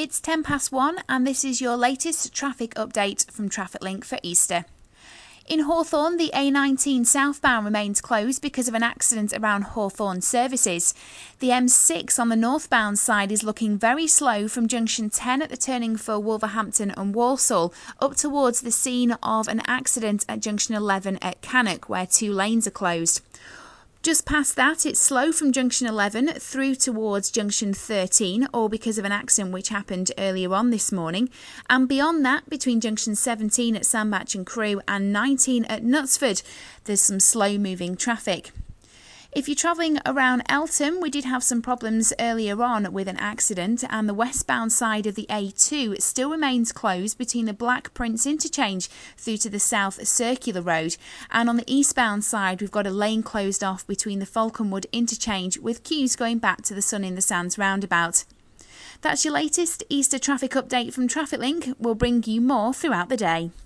It's 1:10 and this is your latest traffic update from TrafficLink for Easter. In Hawthorne, the A19 southbound remains closed because of an accident around Hawthorne services. The M6 on the northbound side is looking very slow from junction 10 at the turning for Wolverhampton and Walsall up towards the scene of an accident at junction 11 at Cannock, where 2 lanes are closed. Just past that, it's slow from junction 11 through towards junction 13, all because of an accident which happened earlier on this morning. And beyond that, between junction 17 at Sandbach and Crewe and 19 at Knutsford, there's some slow-moving traffic. If you're travelling around Eltham, we did have some problems earlier on with an accident, and the westbound side of the A2 still remains closed between the Black Prince interchange through to the South Circular Road. And on the eastbound side, we've got a lane closed off between the Falconwood interchange with queues going back to the Sun in the Sands roundabout. That's your latest Easter traffic update from TrafficLink. We'll bring you more throughout the day.